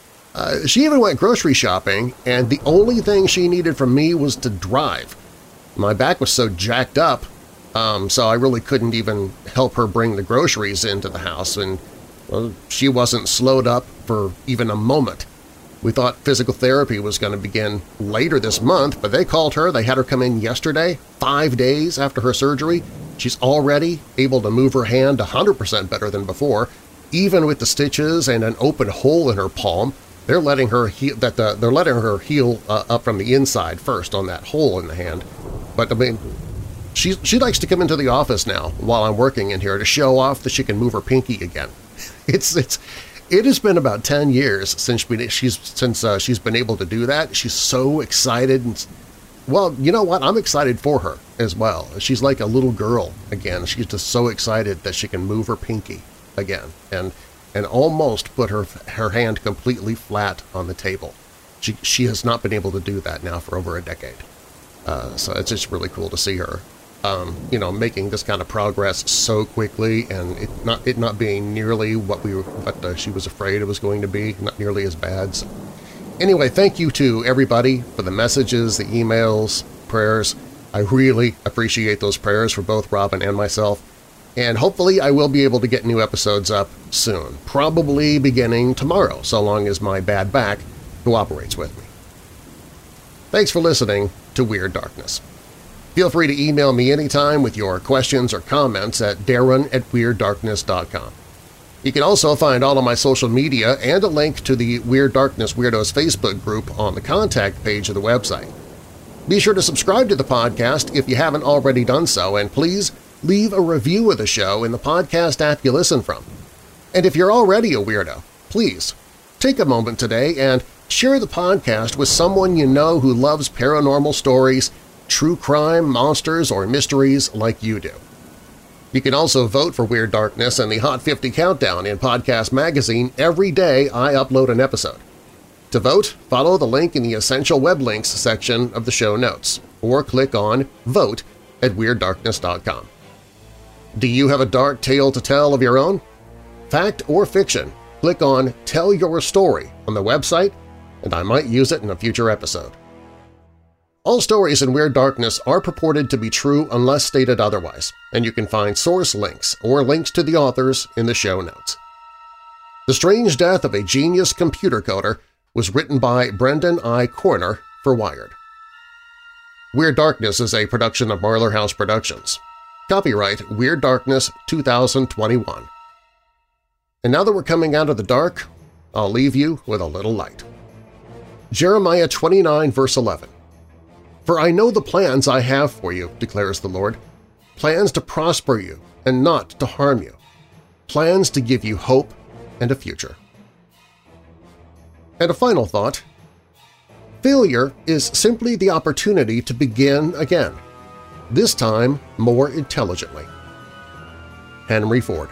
Uh, she even went grocery shopping, and the only thing she needed from me was to drive. My back was so jacked up, um, so I really couldn't even help her bring the groceries into the house, and well, she wasn't slowed up for even a moment. We thought physical therapy was going to begin later this month, but they called her. They had her come in yesterday, five days after her surgery. She's already able to move her hand one hundred percent better than before, even with the stitches and an open hole in her palm. They're letting her heal that the, they're letting her heal uh, up from the inside first on that hole in the hand. But I mean, she she likes to come into the office now while I'm working in here to show off that she can move her pinky again. It's it's it has been about ten years since we, she's since uh, she's been able to do that. She's so excited. And, well, you know what? I'm excited for her as well. She's like a little girl again. She's just so excited that she can move her pinky again and and almost put her her hand completely flat on the table. She, she has not been able to do that now for over a decade. Uh, so it's just really cool to see her, um, you know, making this kind of progress so quickly, and it not it not being nearly what we were, what uh, she was afraid it was going to be, not nearly as bad. So anyway, thank you to everybody for the messages, the emails, prayers. I really appreciate those prayers for both Robin and myself, and hopefully I will be able to get new episodes up soon, probably beginning tomorrow, so long as my bad back cooperates with me. Thanks for listening to Weird Darkness. Feel free to email me anytime with your questions or comments at darren at weird darkness dot com. You can also find all of my social media and a link to the Weird Darkness Weirdos Facebook group on the contact page of the website. Be sure to subscribe to the podcast if you haven't already done so, and please leave a review of the show in the podcast app you listen from. And if you're already a weirdo, please take a moment today and share the podcast with someone you know who loves paranormal stories, true crime, monsters, or mysteries like you do. You can also vote for Weird Darkness in the Hot fifty Countdown in Podcast Magazine every day I upload an episode. To vote, follow the link in the Essential Web Links section of the show notes, or click on Vote at weird darkness dot com. Do you have a dark tale to tell of your own? Fact or fiction? Click on Tell Your Story on the website, and I might use it in a future episode. All stories in Weird Darkness are purported to be true unless stated otherwise, and you can find source links or links to the authors in the show notes. The Strange Death of a Genius Computer Coder was written by Brendan I. Corner for Wired. Weird Darkness is a production of Marlar House Productions. Copyright Weird Darkness two thousand twenty-one. And now that we're coming out of the dark, I'll leave you with a little light. Jeremiah twenty-nine, verse eleven. For I know the plans I have for you, declares the Lord, plans to prosper you and not to harm you, plans to give you hope and a future. And a final thought. Failure is simply the opportunity to begin again, this time more intelligently. Henry Ford.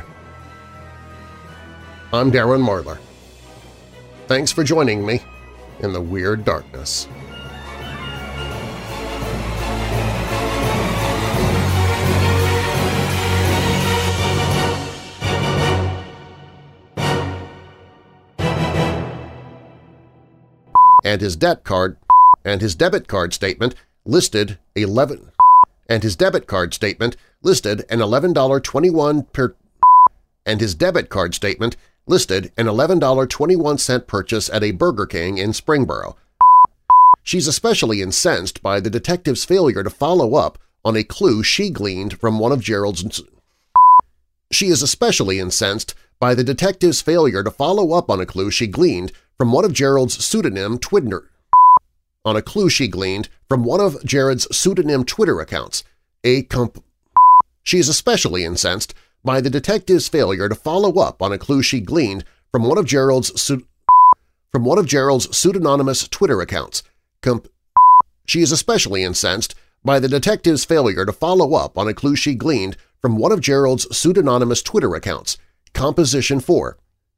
I'm Darren Marlar. Thanks for joining me in the Weird Darkness. And his debt card and his debit card statement listed eleven and his debit card statement listed an eleven dollars and twenty-one cents per and his debit card statement listed an eleven dollars and twenty-one cents purchase at a Burger King in Springboro. She's especially incensed by the detective's failure to follow up on a clue she gleaned from one of Gerald's She is especially incensed by the detective's failure to follow up on a clue she gleaned from one of Gerald's pseudonym Twitter on a clue she gleaned from one of Jared's pseudonym Twitter accounts. A comp She is especially incensed by the detective's failure to follow up on a clue she gleaned from one of Gerald's from one of Gerald's pseudonymous Twitter accounts. Comp She is especially incensed by the detective's failure to follow up on a clue she gleaned from one of Gerald's pseudonymous Twitter accounts. Composition four.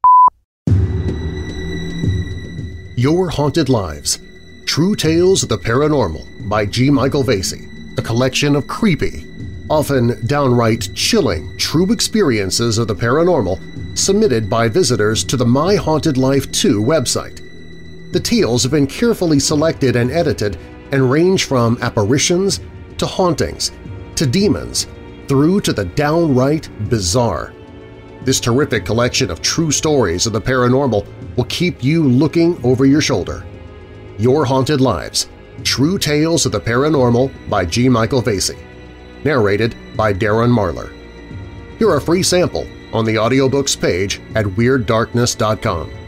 Your Haunted Lives – True Tales of the Paranormal by G. Michael Vasey, a collection of creepy, often downright chilling true experiences of the paranormal submitted by visitors to the My Haunted Life two website. The tales have been carefully selected and edited and range from apparitions to hauntings to demons through to the downright bizarre. This terrific collection of true stories of the paranormal will keep you looking over your shoulder. Your Haunted Lives – True Tales of the Paranormal by G. Michael Vasey. Narrated by Darren Marlar. Hear a free sample on the audiobooks page at weird darkness dot com.